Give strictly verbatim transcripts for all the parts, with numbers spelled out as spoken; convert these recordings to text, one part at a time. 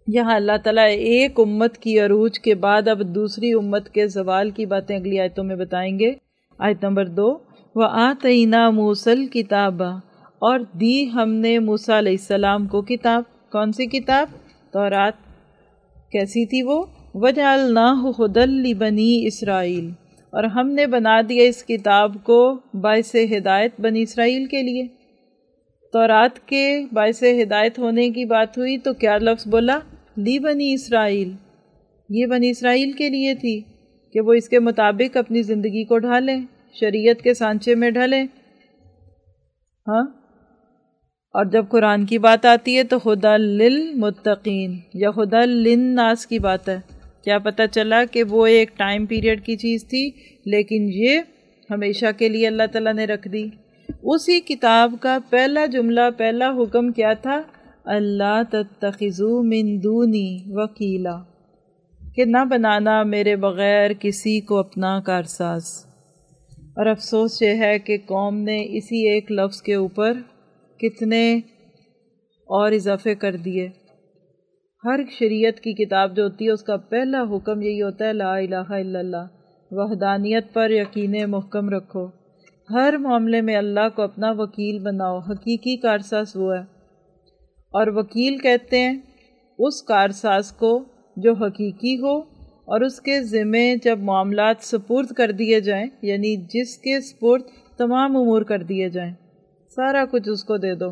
یہاں اللہ تعالیٰ ایک امت کی عروج کے بعد اب دوسری امت کے زوال کی باتیں اگلی آیتوں میں بتائیں گے۔ آیت نمبر دو، وَآتَيْنَا مُوسَى الْكِتَابَ، اور دی ہم نے موسیٰ علیہ السلام کو کتاب۔ کون سی کتاب؟ تورات۔ کیسی تھی وہ؟ وَجَعَلْنَاهُ هُدًى لِبَنِي اسرائیل، اور ہم نے بنا دیا اس کتاب کو باعث ہدایت بنی اسرائیل کے لیے۔ تورات کے باعث ہدایت ہونے کی بات ہوئی تو کیا لفظ بولا؟ لی بنی اسرائیل، یہ بنی اسرائیل کے لیے تھی کہ وہ اس کے مطابق اپنی زندگی کو ڈھالیں، شریعت کے سانچے میں ڈھالیں۔ ہاں، اور جب قرآن کی بات آتی ہے تو ہدی للمتقین یا ہدی للناس کی بات ہے۔ کیا پتہ چلا کہ وہ ایک ٹائم پیریڈ کی چیز تھی، لیکن یہ ہمیشہ کے لیے اللہ تعالیٰ نے رکھ دی۔ اسی کتاب کا پہلا جملہ، پہلا حکم کیا تھا؟ اللہ تتخذوا من دونی وکیلا، کہ نہ بنانا میرے بغیر کسی کو اپنا کارساز۔ اور افسوس یہ ہے کہ قوم نے اسی ایک لفظ کے اوپر کتنے اور اضافے کر دیے۔ ہر شریعت کی کتاب جو ہوتی ہے اس کا پہلا حکم یہی ہوتا ہے، لا الہ الا اللہ، وحدانیت پر یقین محکم رکھو، ہر معاملے میں اللہ کو اپنا وکیل بناؤ۔ حقیقی کارساز وہ ہے، اور وکیل کہتے ہیں اس کارساز کو جو حقیقی ہو اور اس کے ذمے جب معاملات سپرد کر دیے جائیں، یعنی جس کے سپرد تمام امور کر دیے جائیں، سارا کچھ اس کو دے دو،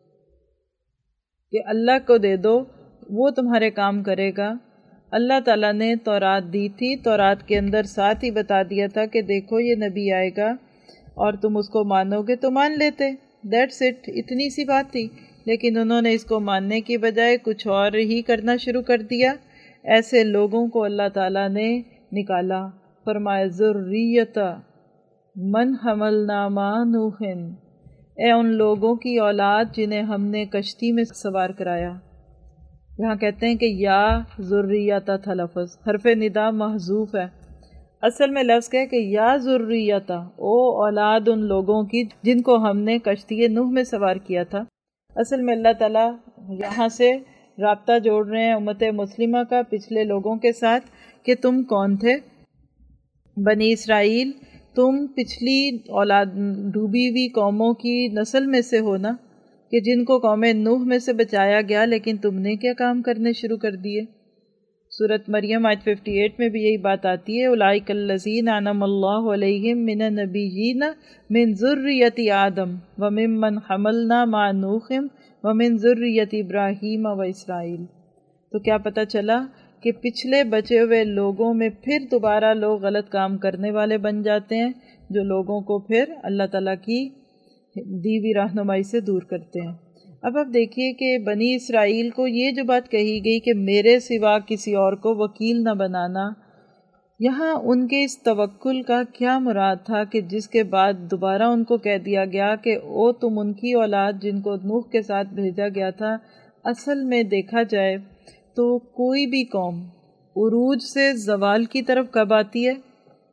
کہ اللہ کو دے دو، وہ تمہارے کام کرے گا۔ اللہ تعالیٰ نے تورات دی تھی، تورات کے اندر ساتھ ہی بتا دیا تھا کہ دیکھو یہ نبی آئے گا اور تم اس کو مانو گے تو مان لیتے، دیٹس اٹ، اتنی سی بات تھی۔ لیکن انہوں نے اس کو ماننے کی بجائے کچھ اور ہی کرنا شروع کر دیا۔ ایسے لوگوں کو اللہ تعالیٰ نے نکالا، فرمایا ذریۃ من حملنا مع نوح، اے ان لوگوں کی اولاد جنہیں ہم نے کشتی میں سوار کرایا۔ یہاں کہتے ہیں کہ یا ذریۃ تھا لفظ، حرف ندا محذوف ہے، اصل میں لفظ کہے کہ یا ذریۃ، او اولاد ان لوگوں کی جن کو ہم نے کشتی نوح میں سوار کیا تھا۔ اصل میں اللہ تعالیٰ یہاں سے رابطہ جوڑ رہے ہیں امت مسلمہ کا پچھلے لوگوں کے ساتھ کہ تم کون تھے؟ بنی اسرائیل، تم پچھلی اولاد ڈوبی ہوئی قوموں کی نسل میں سے ہو نا، کہ جن کو قوم نوح میں سے بچایا گیا، لیکن تم نے کیا کام کرنے شروع کر دیے؟ سورۃ مریم آیت اٹھاون میں بھی یہی بات آتی ہے، اولئک الذین انعم اللہ علیہم من النبیین من ذریۃ آدم وممن حملنا مع نوح ومن ذریۃ ابراہیم و اسرائیل۔ تو کیا پتہ چلا کہ پچھلے بچے ہوئے لوگوں میں پھر دوبارہ لوگ غلط کام کرنے والے بن جاتے ہیں، جو لوگوں کو پھر اللہ تعالیٰ کی دی ہوئی رہنمائی سے دور کرتے ہیں۔ اب آپ دیکھیے کہ بنی اسرائیل کو یہ جو بات کہی گئی کہ میرے سوا کسی اور کو وکیل نہ بنانا، یہاں ان کے اس توکل کا کیا مراد تھا کہ جس کے بعد دوبارہ ان کو کہہ دیا گیا کہ او تم ان کی اولاد جن کو نوح کے ساتھ بھیجا گیا تھا۔ اصل میں دیکھا جائے تو کوئی بھی قوم عروج سے زوال کی طرف کب آتی ہے؟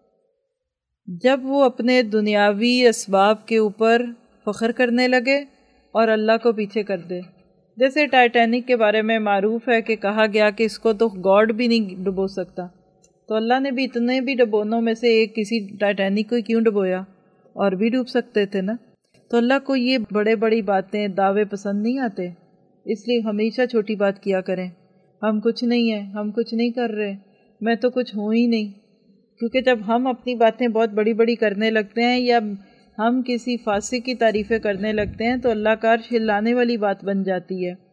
جب وہ اپنے دنیاوی اسباب کے اوپر فخر کرنے لگے اور اللہ کو پیچھے کر دے۔ جیسے ٹائٹینک کے بارے میں معروف ہے کہ کہا گیا کہ اس کو تو گاڈ بھی نہیں ڈبو سکتا، تو اللہ نے بھی اتنے بھی ڈبونوں میں سے ایک کسی ٹائٹینک کو کیوں ڈبویا؟ اور بھی ڈوب سکتے تھے نا۔ تو اللہ کو یہ بڑے بڑی باتیں، دعوے پسند نہیں آتے، اس لیے ہمیشہ چھوٹی بات کیا کریں، ہم کچھ نہیں ہیں، ہم کچھ نہیں کر رہے، میں تو کچھ ہوں ہی نہیں۔ کیونکہ جب ہم اپنی باتیں بہت بڑی بڑی کرنے لگتے ہیں یا ہم کسی فاسق کی تعریفیں کرنے لگتے ہیں تو اللہ کا عرش ہلانے والی بات بن جاتی ہے۔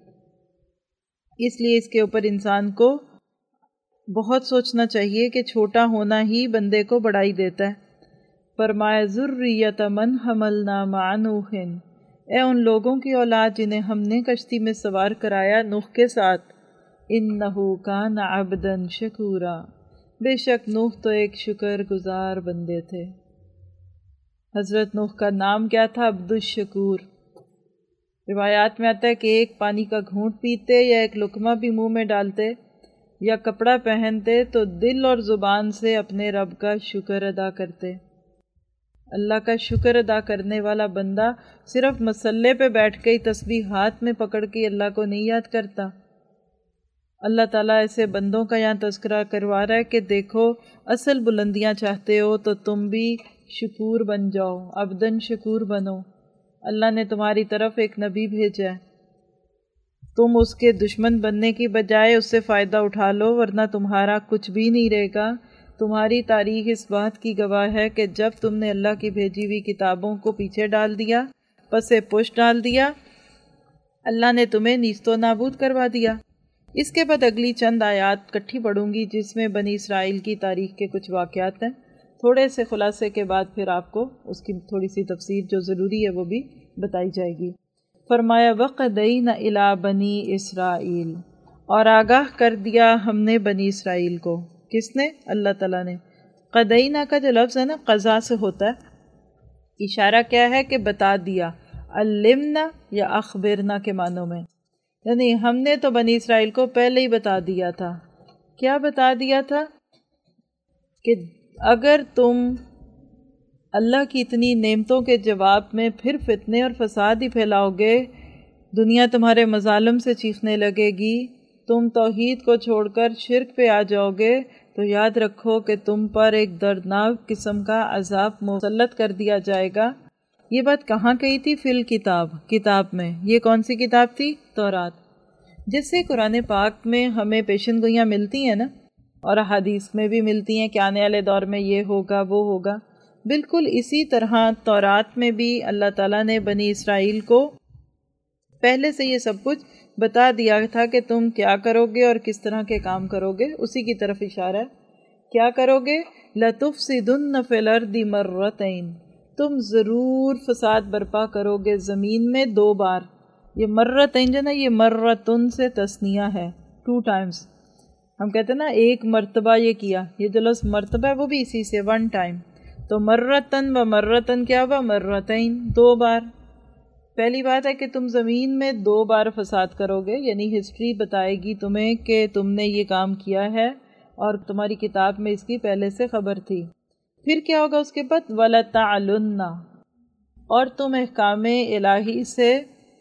اس لیے اس کے اوپر انسان کو بہت سوچنا چاہیے کہ چھوٹا ہونا ہی بندے کو بڑائی دیتا ہے۔ فرمایا ذریۃ من حملنا مع نوح، اے ان لوگوں کی اولاد جنہیں ہم نے کشتی میں سوار کرایا نوح کے ساتھ، انہ کان عبدا شکورا، بے شک نوح تو ایک شکر گزار بندے تھے۔ حضرت نوح کا نام کیا تھا؟ عبد الشکور۔ روایات میں آتا ہے کہ ایک پانی کا گھونٹ پیتے یا ایک لقمہ بھی منہ میں ڈالتے یا کپڑا پہنتے تو دل اور زبان سے اپنے رب کا شکر ادا کرتے۔ اللہ کا شکر ادا کرنے والا بندہ صرف مصلے پہ بیٹھ کے ہی تسبیح ہاتھ میں پکڑ کے اللہ کو نہیں یاد کرتا، اللہ تعالیٰ ایسے بندوں کا یہاں تذکرہ کروا رہا ہے کہ دیکھو اصل بلندیاں چاہتے ہو تو تم بھی شکور بن جاؤ، عبدن شکور بنو۔ اللہ نے تمہاری طرف ایک نبی بھیجا ہے، تم اس کے دشمن بننے کی بجائے اس سے فائدہ اٹھا لو، ورنہ تمہارا کچھ بھی نہیں رہے گا۔ تمہاری تاریخ اس بات کی گواہ ہے کہ جب تم نے اللہ کی بھیجی ہوئی کتابوں کو پیچھے ڈال دیا، پس پش ڈال دیا، اللہ نے تمہیں نیست و نابود کروا دیا۔ اس کے بعد اگلی چند آیات کٹھی پڑھوں گی جس میں بنی اسرائیل کی تاریخ کے کچھ واقعات ہیں، تھوڑے سے خلاصے کے بعد پھر آپ کو اس کی تھوڑی سی تفسیر جو ضروری ہے وہ بھی بتائی جائے گی۔ فرمایا وَقَدَيْنَ إِلَىٰ بَنِي اسرائیل، اور آگاہ کر دیا ہم نے بنی اسرائیل کو۔ کس نے؟ اللہ تعالیٰ نے۔ قدینہ کا جو لفظ ہے نا قضا سے ہوتا ہے، اشارہ کیا ہے کہ بتا دیا، علمنا یا اخبرنا کے معنوں میں، یعنی ہم نے تو بنی اسرائیل کو پہلے ہی بتا دیا تھا۔ کیا بتا دیا تھا؟ کہ اگر تم اللہ کی اتنی نعمتوں کے جواب میں پھر فتنے اور فساد ہی پھیلاؤ گے، دنیا تمہارے مظالم سے چیخنے لگے گی، تم توحید کو چھوڑ کر شرک پہ آ جاؤ گے، تو یاد رکھو کہ تم پر ایک دردناک قسم کا عذاب مسلط کر دیا جائے گا۔ یہ بات کہاں کہی تھی؟ فی الکتاب، کتاب میں۔ یہ کون سی کتاب تھی؟ تورات، جس سے قرآن پاک میں ہمیں پیشن گوئیاں ملتی ہیں نا، اور حدیث میں بھی ملتی ہیں کہ آنے والے دور میں یہ ہوگا وہ ہوگا۔ بالکل اسی طرح تورات میں بھی اللہ تعالیٰ نے بنی اسرائیل کو پہلے سے یہ سب کچھ بتا دیا تھا کہ تم کیا کرو گے اور کس طرح کے کام کرو گے، اسی کی طرف اشارہ ہے۔ کیا کرو گے؟ لَتُفْسِدُنَّ فِي الْأَرْضِ مَرَّتَيْنِ، تم ضرور فساد برپا کرو گے زمین میں دو بار۔ یہ مرتین جو نا، یہ مرتن سے تثنیہ ہے، ٹو ٹائمز۔ ہم کہتے ہیں نا ایک مرتبہ یہ کیا، یہ جو لفظ مرتبہ ہے وہ بھی اسی سے، ون ٹائم۔ تو مرتن و مرتن کیا ہوا؟ مرتین، دو بار۔ پہلی بات ہے کہ تم زمین میں دو بار فساد کرو گے، یعنی ہسٹری بتائے گی تمہیں کہ تم نے یہ کام کیا ہے اور تمہاری کتاب میں اس کی پہلے سے خبر تھی۔ پھر کیا ہوگا اس کے بعد؟ وَلَتَعْلُنَّ، اور تم احکام الہی سے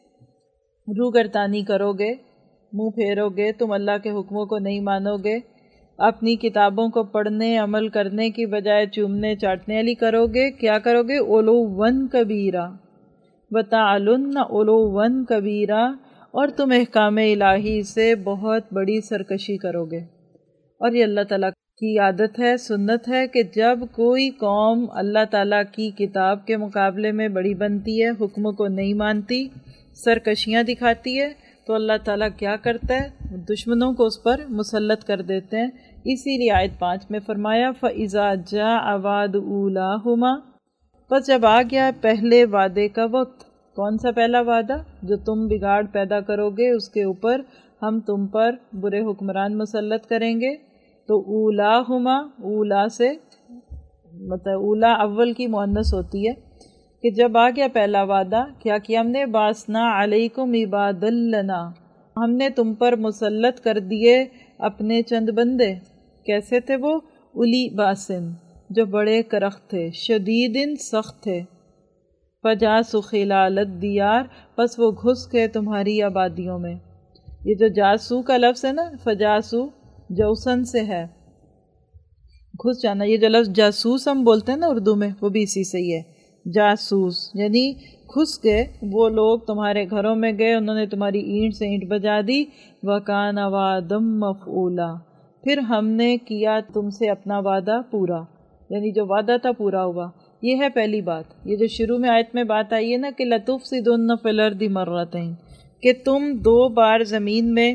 روگردانی کرو گے، منہ پھیرو گے، تم اللہ کے حکموں کو نہیں مانو گے، اپنی کتابوں کو پڑھنے عمل کرنے کی بجائے چومنے چاٹنے والی کرو گے۔ کیا کرو گے؟ عُلُوًّا کبیرا، وَتَعْلُنَّ عُلُوًّا کبیرا، اور تم احکام الہی سے بہت بڑی سرکشی کرو گے۔ اور یہ اللہ تعالیٰ کی عادت ہے، سنت ہے کہ جب کوئی قوم اللہ تعالیٰ کی کتاب کے مقابلے میں بڑی بنتی ہے، حکموں کو نہیں مانتی، سرکشیاں دکھاتی ہے، تو اللہ تعالیٰ کیا کرتا ہے؟ دشمنوں کو اس پر مسلط کر دیتے ہیں۔ اسی لیے آیت پانچ میں فرمایا فَإِذَا جَاءَ وَعْدُ أُولَاهُمَا، پس جب آ گیا پہلے وعدے کا وقت۔ کون سا پہلا وعدہ؟ جو تم بگاڑ پیدا کرو گے اس کے اوپر ہم تم پر برے حکمران مسلط کریں گے۔ تو اولاہما، اولا سے مطلب اولا اول کی مؤنث ہوتی ہے، کہ جب آ گیا پہلا وعدہ، کیا کیا ہم نے؟ باسنا علیکم عبادا لنا، ہم نے تم پر مسلط کر دیے اپنے چند بندے۔ کیسے تھے وہ؟ الی باسن، جو بڑے کرخت تھے، شدیدن سخت تھے، فجاسوا خلال الدیار، پس وہ گھس گئے تمہاری آبادیوں میں۔ یہ جو جاسو کا لفظ ہے نا، فجاسو جوسن سے ہے، گھس جانا۔ یہ جو لفظ جاسوس ہم بولتے ہیں نا اردو میں، وہ بھی اسی سے ہی ہے، جاسوس، یعنی گھس گئے وہ لوگ تمہارے گھروں میں گئے، انہوں نے تمہاری اینٹ سے اینٹ بجا دی۔ وَكَانَ وَعْدًا مَفْعُولًا، پھر ہم نے کیا تم سے اپنا وعدہ پورا، یعنی جو وعدہ تھا پورا ہوا۔ یہ ہے پہلی بات، یہ جو شروع میں آیت میں بات آئی ہے نا کہ لَتُفْسِدُنَّ فِي الْأَرْضِ مَرَّتَيْنِ، کہ تم دو بار زمین میں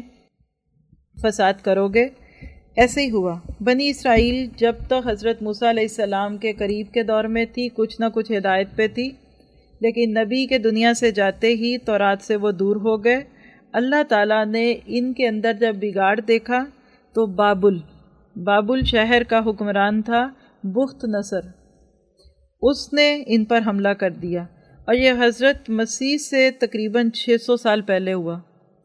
فساد کرو گے۔ ایسے ہی ہوا۔ بنی اسرائیل جب تک حضرت موسیٰ علیہ السلام کے قریب کے دور میں تھی، کچھ نہ کچھ ہدایت پہ تھی، لیکن نبی کے دنیا سے جاتے ہی تورات سے وہ دور ہو گئے۔ اللہ تعالیٰ نے ان کے اندر جب بگاڑ دیکھا تو بابل، بابل شہر کا حکمران تھا بخت نصر، اس نے ان پر حملہ کر دیا، اور یہ حضرت مسیح سے تقریباً چھ سو سال پہلے ہوا۔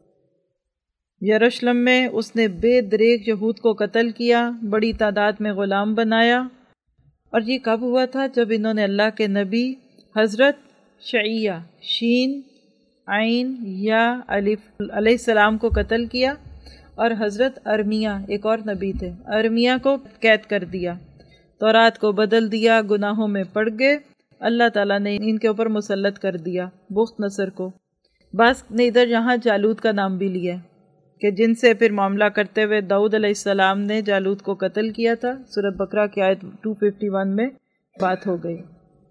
یروشلم میں اس نے بے دریغ یہود کو قتل کیا، بڑی تعداد میں غلام بنایا۔ اور یہ کب ہوا تھا؟ جب انہوں نے اللہ کے نبی حضرت شعیہ، شین عین یا الف علیہ السلام کو قتل کیا، اور حضرت ارمیہ ایک اور نبی تھے، ارمیہ کو قید کر دیا، تورات کو بدل دیا، گناہوں میں پڑ گئے، اللہ تعالیٰ نے ان کے اوپر مسلط کر دیا بخت نصر کو۔ بعض نے ادھر یہاں جالوت کا نام بھی لیا کہ جن سے پھر معاملہ کرتے ہوئے داؤد علیہ السلام نے جالوت کو قتل کیا تھا، سورۃ بقرہ کی آیت دو سو اکیاون میں بات ہو گئی۔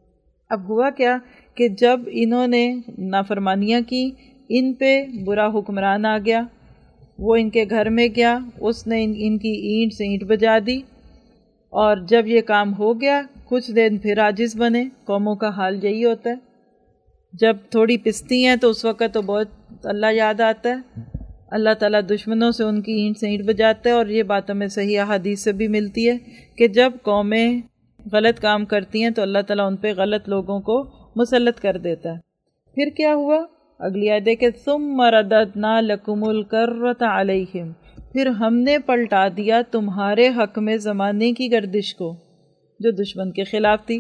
اب ہوا کیا کہ جب انہوں نے نافرمانیاں کی، ان پہ برا حکمران آ گیا، وہ ان کے گھر میں گیا، اس نے ان ان کی اینٹ سے اینٹ بجا دی، اور جب یہ کام ہو گیا کچھ دن پھر عاجز بنے۔ قوموں کا حال یہی ہوتا ہے، جب تھوڑی پستی ہیں تو اس وقت تو بہت اللہ یاد آتا ہے، اللہ تعالیٰ دشمنوں سے ان کی اینٹ سے اینٹ بجاتا ہے، اور یہ بات ہمیں صحیح احادیث سے بھی ملتی ہے کہ جب قومیں غلط کام کرتی ہیں تو اللہ تعالیٰ ان پہ غلط لوگوں کو مسلط کر دیتا ہے۔ پھر کیا ہوا؟ اگلی آیت دیکھیں، ثم رددنا لکم الکرۃ علیہم، پھر ہم نے پلٹا دیا تمہارے حق میں زمانے کی گردش کو جو دشمن کے خلاف تھی۔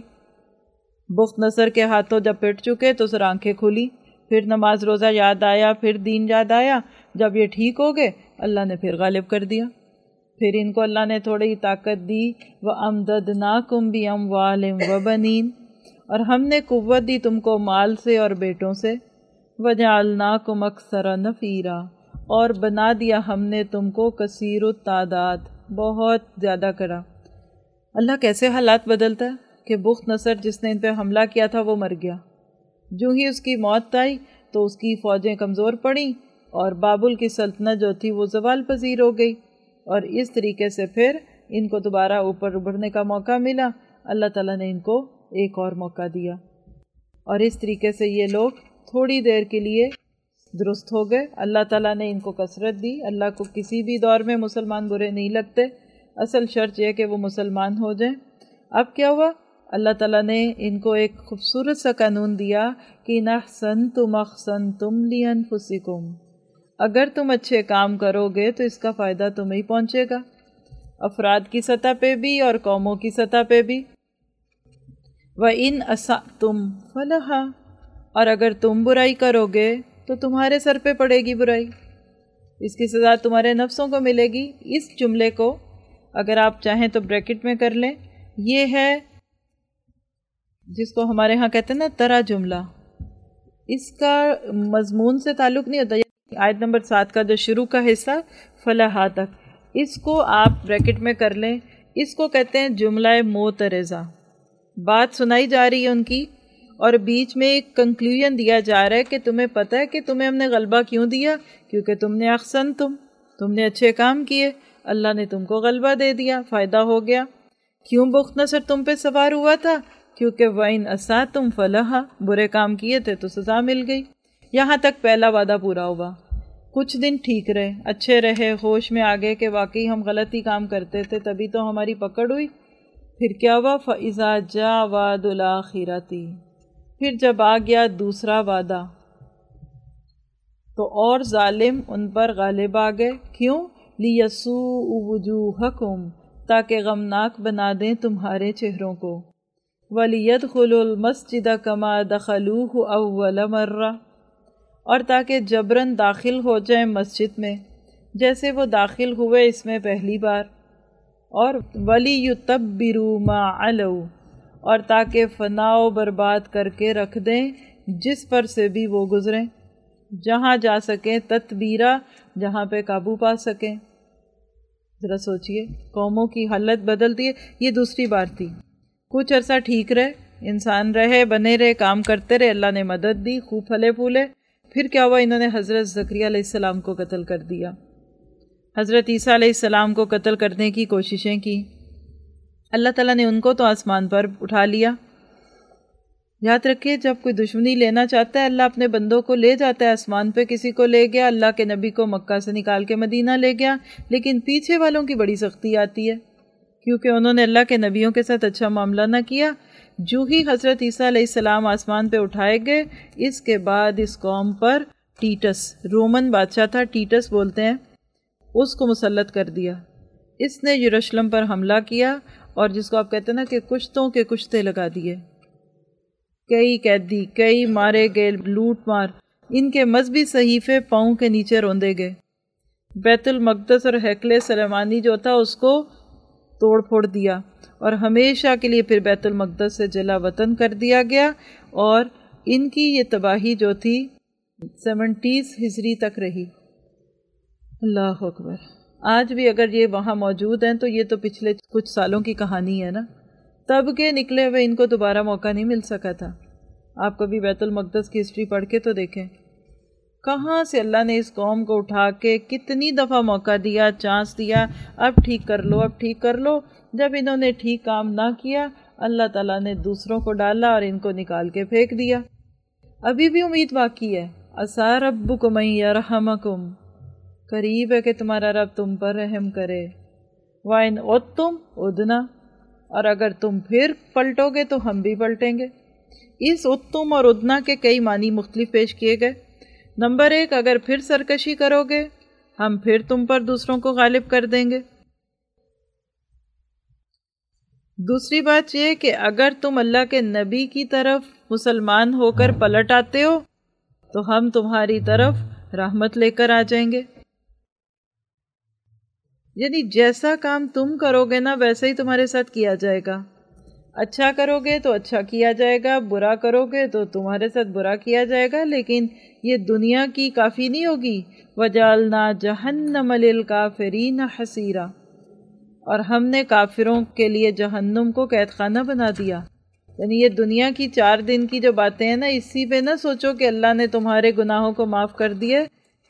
بخت نصر کے ہاتھوں جب پٹ چکے تو سر آنکھیں کھلی، پھر نماز روزہ یاد آیا، پھر دین یاد آیا، جب یہ ٹھیک ہو گئے اللہ نے پھر غالب کر دیا، پھر ان کو اللہ نے تھوڑی طاقت دی، وَأَمْدَدْنَاكُمْ بِأَمْوَالٍ وَبَنِينَ، اور ہم نے قوت دی تم کو مال سے اور بیٹوں سے، وَجَعَلْنَاكُمْ أَكْثَرَ نَفِيرًا، اور بنا دیا ہم نے تم کو کثیر التعداد، بہت زیادہ کرا۔ اللہ کیسے حالات بدلتا ہے کہ بخت نصر جس نے ان پہ حملہ کیا تھا وہ مر گیا، جو ہی اس کی موت آئی تو اس کی فوجیں کمزور پڑیں اور بابل کی سلطنت جو تھی وہ زوال پذیر ہو گئی، اور اس طریقے سے پھر ان کو دوبارہ اوپر ابھرنے کا موقع ملا، اللہ تعالیٰ نے ان کو ایک اور موقع دیا، اور اس طریقے سے یہ لوگ تھوڑی دیر کے لیے درست ہو گئے۔ اللہ تعالیٰ نے ان کو کثرت دی۔ اللہ کو کسی بھی دور میں مسلمان برے نہیں لگتے، اصل شرط یہ کہ وہ مسلمان ہو جائیں۔ اب کیا ہوا؟ اللہ تعالیٰ نے ان کو ایک خوبصورت سا قانون دیا کہ اِنْ أَحْسَنْتُمْ أَحْسَنْتُمْ لِأَنفُسِكُمْ، اگر تم اچھے کام کرو گے تو اس کا فائدہ تمہیں پہنچے گا، افراد کی سطح پہ بھی اور قوموں کی سطح پہ بھی۔ وَإِنْ أَسَأْتُمْ فَلَهَا، اور اگر تم برائی کرو گے تو تمہارے سر پہ پڑے گی برائی، اس کی سزا تمہارے نفسوں کو ملے گی۔ اس جملے کو اگر آپ چاہیں تو بریکٹ میں کر لیں، یہ ہے جس کو ہمارے ہاں کہتے ہیں نا ترا جملہ، اس کا مضمون سے تعلق نہیں ہوتا۔ آیت نمبر سات کا جو شروع کا حصہ فلاحا تک، اس کو آپ بریکٹ میں کر لیں، اس کو کہتے ہیں جملہ معترضہ۔ بات سنائی جا رہی ہے ان کی، اور بیچ میں ایک کنکلوژن دیا جا رہا ہے کہ تمہیں پتہ ہے کہ تمہیں ہم نے غلبہ کیوں دیا، کیونکہ تم نے احسن تم تم نے اچھے کام کیے، اللہ نے تم کو غلبہ دے دیا، فائدہ ہو گیا۔ کیوں بخت نصر تم پہ سوار ہوا تھا؟ کیونکہ وَإِنْ أَسَأْتُمْ فَلَهَا، برے کام کیے تھے تو سزا مل گئی۔ یہاں تک پہلا وعدہ پورا ہوا، کچھ دن ٹھیک رہے، اچھے رہے، ہوش میں آگے کہ واقعی ہم غلطی کام کرتے تھے تبھی تو ہماری پکڑ ہوئی۔ پھر کیا ہوا؟ فَإِذَا جَاءَ وَعْدُ الْآخِرَةِ، پھر جب آ گیا دوسرا وعدہ تو اور ظالم ان پر غالب آ گئے۔ کیوں؟ لِيَسُوءُ وُجُوهَكُمْ، تاکہ غمناک بنا دیں تمہارے چہروں کو، وَلِيَدْخُلُوا الْمَسْجِدَ كَمَا دَخَلُوهُ أَوَّلَ مَرَّةٍ، اور تاکہ جبراً داخل ہو جائیں مسجد میں جیسے وہ داخل ہوئے اس میں پہلی بار، اور وَلِيُتَبِّرُوا مَا عَلَوْا، اور تاکہ فنا و برباد کر کے رکھ دیں جس پر سے بھی وہ گزریں، جہاں جا سکیں تتبیرہ، جہاں پہ قابو پا سکیں۔ ذرا سوچئے، قوموں کی حالت بدلتی ہے۔ یہ دوسری بار تھی، کچھ عرصہ ٹھیک رہے، انسان رہے، بنے رہے، کام کرتے رہے، اللہ نے مدد دی، خوب پھلے پھولے۔ پھر کیا ہوا؟ انہوں نے حضرت زکریا علیہ السلام کو قتل کر دیا، حضرت عیسیٰ علیہ السلام کو قتل کرنے کی کوششیں کی، اللہ تعالیٰ نے ان کو تو آسمان پر اٹھا لیا۔ یاد رکھیے، جب کوئی دشمنی لینا چاہتا ہے اللہ اپنے بندوں کو لے جاتا ہے، آسمان پہ کسی کو لے گیا، اللہ کے نبی کو مکہ سے نکال کے مدینہ لے گیا، لیکن پیچھے والوں کی بڑی سختی آتی ہے کیونکہ انہوں نے اللہ کے نبیوں کے ساتھ اچھا معاملہ نہ کیا۔ جو ہی حضرت عیسیٰ علیہ السلام آسمان پہ اٹھائے گئے، اس کے بعد اس قوم پر ٹیٹس، رومن بادشاہ تھا، ٹیٹس بولتے ہیں، اس کو مسلط کر دیا۔ اس نے یروشلم پر حملہ کیا، اور جس کو آپ کہتے ہیں نا کہ کشتوں کے کشتے لگا دیے، کئی قیدی، کئی مارے گئے، لوٹ مار، ان کے مذہبی صحیفے پاؤں کے نیچے روندے گئے۔ بیت المقدس اور ہیکل سلیمانی جو تھا اس کو توڑ پھوڑ دیا اور ہمیشہ کے لیے پھر بیت المقدس سے جلا وطن کر دیا گیا، اور ان کی یہ تباہی جو تھی سیونٹیز ہجری تک رہی۔ اللہ اکبر۔ آج بھی اگر یہ وہاں موجود ہیں تو یہ تو پچھلے کچھ سالوں کی کہانی ہے نا، تب کے نکلے ہوئے ان کو دوبارہ موقع نہیں مل سکا تھا۔ آپ کبھی بیت المقدس کی ہسٹری پڑھ کے تو دیکھیں کہاں سے اللہ نے اس قوم کو اٹھا کے کتنی دفعہ موقع دیا، چانس دیا، اب ٹھیک کر لو اب ٹھیک کر لو۔ جب انہوں نے ٹھیک کام نہ کیا، اللہ تعالیٰ نے دوسروں کو ڈالا اور ان کو نکال کے پھینک دیا۔ ابھی بھی امید باقی ہے۔ عسیٰ ربکم ان یرحمکم، قریب ہے کہ تمہارا رب تم پر رحم کرے۔ وَإِنْ عُدْتُمْ عُدْنَا، اور اگر تم پھر پلٹو گے تو ہم بھی پلٹیں گے۔ اس عُدْتُم اور عُدْنَا کے کئی معنی مختلف پیش کیے گئے۔ نمبر ایک، اگر پھر سرکشی کرو گے ہم پھر تم پر دوسروں کو غالب کر دیں گے۔ دوسری بات یہ کہ اگر تم اللہ کے نبی کی طرف مسلمان ہو کر پلٹ آتے ہو تو ہم تمہاری طرف رحمت لے کر آ جائیں گے۔ یعنی جیسا کام تم کرو گے نا ویسا ہی تمہارے ساتھ کیا جائے گا۔ اچھا کرو گے تو اچھا کیا جائے گا، برا کرو گے تو تمہارے ساتھ برا کیا جائے گا، لیکن یہ دنیا کی کافی نہیں ہوگی۔ وَجَعَلْنَا جَهَنَّمَ لِلْكَافِرِينَ حَصِيرًا، اور ہم نے کافروں کے لیے جہنم کو قید خانہ بنا دیا۔ یعنی یہ دنیا کی چار دن کی جو باتیں ہیں نا، اسی پہ نہ سوچو کہ اللہ نے تمہارے گناہوں کو معاف کر دیے۔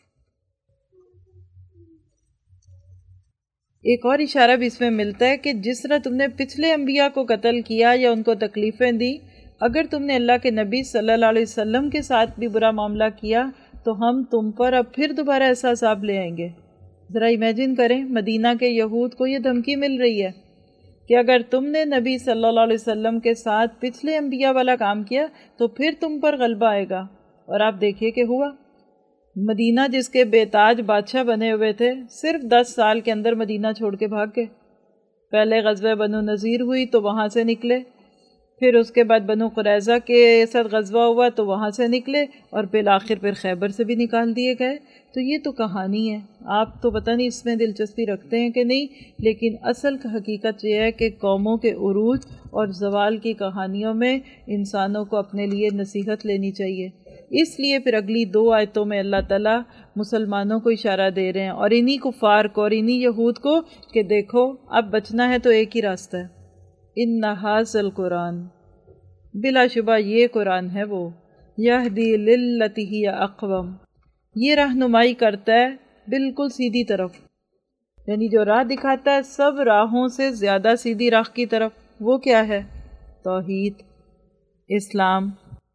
ایک اور اشارہ بھی اس میں ملتا ہے کہ جس طرح تم نے پچھلے انبیاء کو قتل کیا یا ان کو تکلیفیں دی، اگر تم نے اللہ کے نبی صلی اللہ علیہ وسلم کے ساتھ بھی برا معاملہ کیا تو ہم تم پر اب پھر دوبارہ ایسا عذاب لے آئیں گے۔ ذرا امیجن کریں، مدینہ کے یہود کو یہ دھمکی مل رہی ہے کہ اگر تم نے نبی صلی اللہ علیہ وسلم کے ساتھ پچھلے انبیاء والا کام کیا تو پھر تم پر غلبہ آئے گا۔ اور آپ دیکھیے کہ ہوا۔ مدینہ جس کے بے تاج بادشاہ بنے ہوئے تھے، صرف دس سال کے اندر مدینہ چھوڑ کے بھاگ گئے۔ پہلے غزوہ بنو نذیر ہوئی تو وہاں سے نکلے، پھر اس کے بعد بنو قریظہ کے ساتھ غزوہ ہوا تو وہاں سے نکلے، اور بالآخر پھر خیبر سے بھی نکال دیے گئے۔ تو یہ تو کہانی ہے، آپ تو پتہ نہیں اس میں دلچسپی رکھتے ہیں کہ نہیں، لیکن اصل حقیقت یہ ہے کہ قوموں کے عروج اور زوال کی کہانیوں میں انسانوں کو اپنے لیے نصیحت لینی چاہیے۔ اس لیے پھر اگلی دو آیتوں میں اللہ تعالیٰ مسلمانوں کو اشارہ دے رہے ہیں اور انہی کفار کو اور انہی یہود کو کہ دیکھو اب بچنا ہے تو ایک ہی راستہ ہے۔ ان ھذا القرآن، بلا شبہ یہ قرآن ہے وہ، یہدی للتی ہی اقوم، یہ رہنمائی کرتا ہے بالکل سیدھی طرف، یعنی جو راہ دکھاتا ہے سب راہوں سے زیادہ سیدھی راہ کی طرف۔ وہ کیا ہے؟ توحید، اسلام،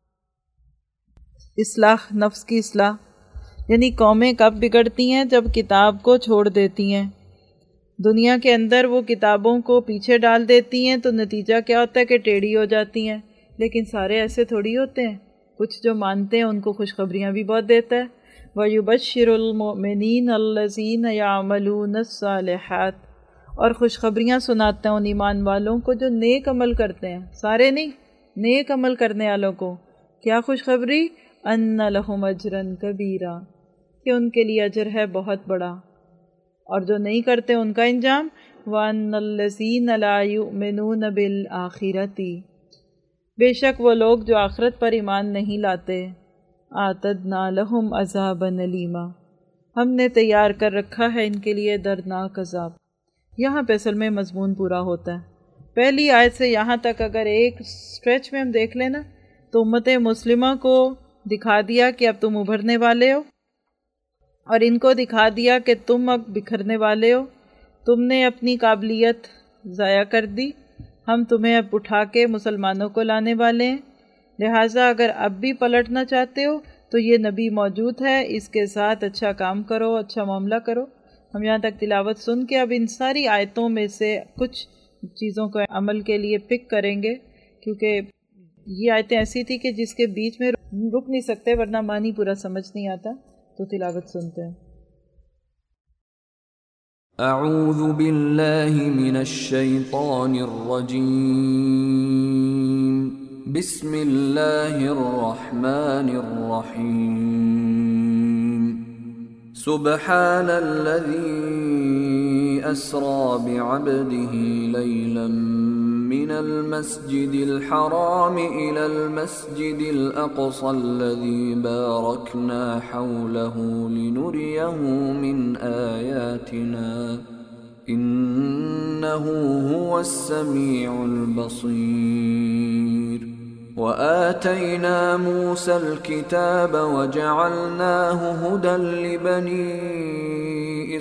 اصلاح، نفس کی اصلاح۔ یعنی قومیں کب بگڑتی ہیں؟ جب کتاب کو چھوڑ دیتی ہیں، دنیا کے اندر وہ کتابوں کو پیچھے ڈال دیتی ہیں، تو نتیجہ کیا ہوتا ہے کہ ٹیڑھی ہو جاتی ہیں۔ لیکن سارے ایسے تھوڑی ہوتے ہیں، کچھ جو مانتے ہیں ان کو خوشخبریاں بھی بہت دیتا ہے۔ وَيُبَشِّرُ الْمُؤْمِنِينَ الَّذِينَ يَعْمَلُونَ الصَّالِحَاتِ، اور خوشخبریاں سناتے ہیں ان ایمان والوں کو جو نیک عمل کرتے ہیں، سارے نہیں، نیک عمل کرنے والوں کو۔ کیا خوشخبری؟ أَنَّ لَهُمْ أَجْرًا كَبِيرًا، کہ ان کے لیے اجر ہے بہت بڑا۔ اور جو نہیں کرتے ان کا انجام، وَأَنَّ الَّذِينَ لَا يُؤْمِنُونَ بِالْآخِرَةِ، بے شک وہ لوگ جو آخرت پر ایمان نہیں لاتے، أَعْتَدْنَا لَهُمْ عَذَابًا أَلِيمًا، ہم نے تیار کر رکھا ہے ان کے لیے دردناک عذاب۔ یہاں پہ اصل میں مضمون پورا ہوتا ہے۔ پہلی آیت سے یہاں تک اگر ایک سٹریچ میں ہم دیکھ لیں نا، تو امت مسلمہ کو دکھا دیا کہ اب تم ابھرنے والے ہو، اور ان کو دکھا دیا کہ تم اب بکھرنے والے ہو، تم نے اپنی قابلیت ضائع کر دی، ہم تمہیں اب اٹھا کے مسلمانوں کو لانے والے ہیں، لہٰذا اگر اب بھی پلٹنا چاہتے ہو تو یہ نبی موجود ہے، اس کے ساتھ اچھا کام کرو، اچھا معاملہ کرو۔ ہم یہاں تک تلاوت سن کے اب ان ساری آیتوں میں سے کچھ چیزوں کو عمل کے لیے پک کریں گے، کیونکہ یہ آیتیں ایسی تھی کہ جس کے بیچ میں رک نہیں سکتے ورنہ معنی پورا سمجھ نہیں آتا۔ تو تلاوت سنتے ہیں۔ اعوذ باللہ من الشیطان الرجیم، بسم اللہ الرحمن الرحیم، سبحان الذي أسرى بعبده ليلا من المسجد الحرام إلى المسجد الأقصى الذي باركنا حوله لنريه من آياتنا إنه هو السميع البصير. وآتينا موسى الكتاب وجعلناه هدى لبني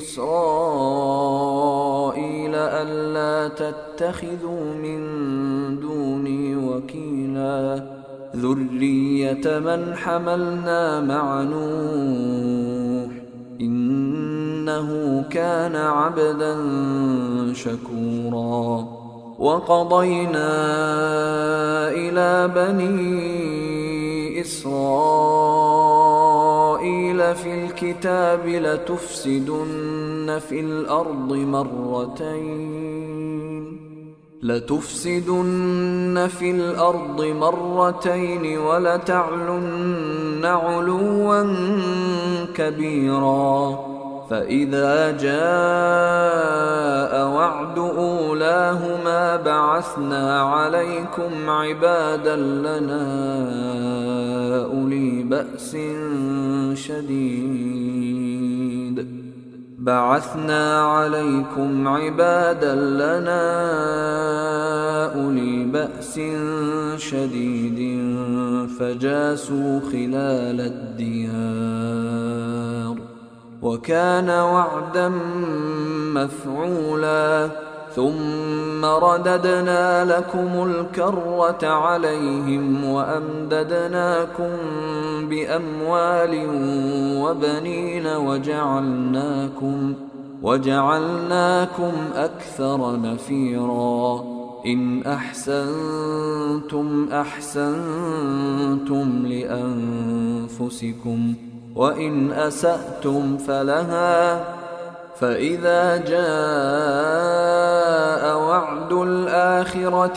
إسرائيل ألا تتخذوا من دوني وكيلا ذرية من حملنا مع نوح إنه كان عبدا شكورا. وقضينا إلى بني إسرائيل في الكتاب لتفسدن في الأرض مرتين لتفسدن في الأرض مرتين ولتعلن علوا كبيرا. فإذا جاء وعد أولاهما بعثنا عليكم عبادا لنا أولي بأس شديد بعثنا عليكم عبادا لنا أولي بأس شديد فجاسوا خلال الديار وكان وعدا مفعولا. ثم رددنا لكم الكرة عليهم وأمددناكم بأموال وبنين وجعلناكم وجعلناكم أكثر نفيرا. إن أحسنتم أحسنتم لأنفسكم وإن أسأتم فلها. فإذا جاء وعد الآخرة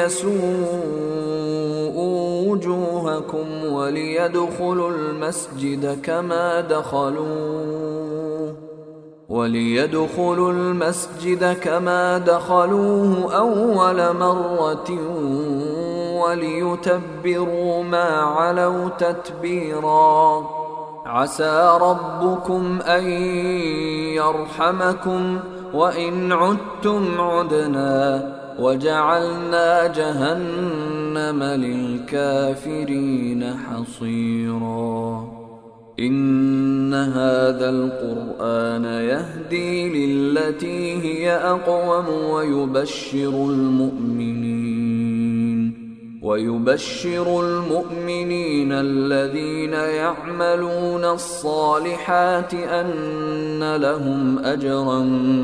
ليسوءوا وجوهكم وليدخلوا المسجد كما دخلوه وليدخلوا المسجد كما دخلوه أول مرة وليتبروا ما علوا تتبيرا. عسى ربكم أن يرحمكم وإن عدتم عدنا وجعلنا جهنم للكافرين حصيرا. إن هذا القرآن يهدي للتي هي أقوم ويبشر المؤمنين ويبشر المؤمنين الذين يعملون الصالحات أن لهم أجرا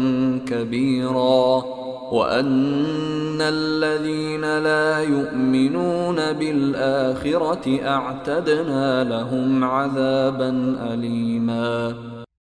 كبيرا وأن الذين لا يؤمنون بالآخرة أعتدنا لهم عذابا أليما.